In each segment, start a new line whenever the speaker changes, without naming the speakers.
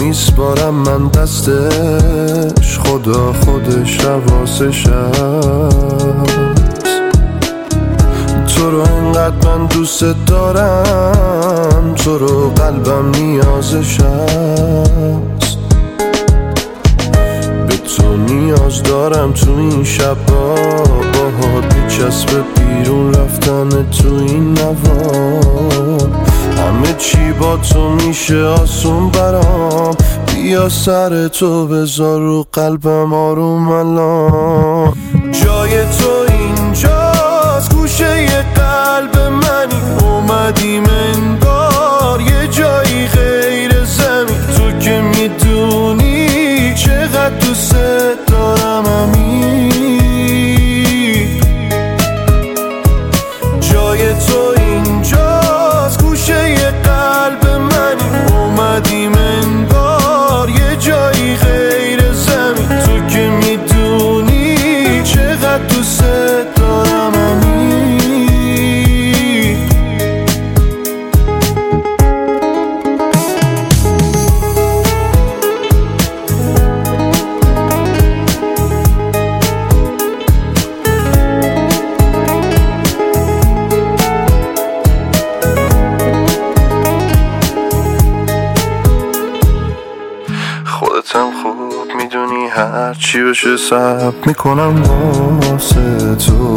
میسپارم من دستش، خدا خودش حواسش هست. تو رو انقدر من دوست دارم، تو رو قلبم نیازش هست. به تو نیاز دارم تو این شبا، باهات میچسبه بیرون رفتن تو این نوار. همه چی با تو میشه آسون برام، بیا سر تو بذار رو قلبم آروم الان. جای تو اینجاست گوشه ی قلب منی، اومدیم انگار یه جایی غیر زمین. تو که میدونی چقدر دوست دارم امیر. جای تو اینجاست گوشه ی قلب منی، اومدیم انگار یه جایی غیر زمین. تو که میدونی چقدر دوست دارم امیر. خودتم خوب میدونی هر چی بشه صبر میکنم واسه تو.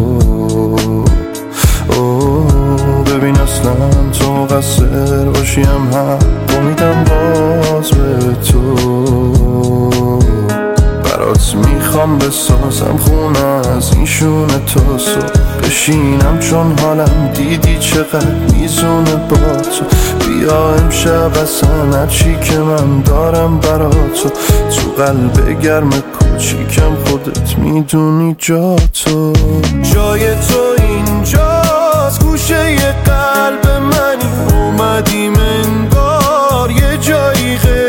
ببین اصلا تو مقصر باشیم حق میدم باز به تو. برات میخوام بسازم خونه از این شونه تو، صبح بشینم چون حالم دیدی چقدر میزونه با تو. بیا امشب اصلا هرچی که من دارم برا تو قلب گرم کوچیکم خودت میدونی جا تو. جای تو اینجاست گوشه ی قلب منی، اومدیم انگار یه جایی غیر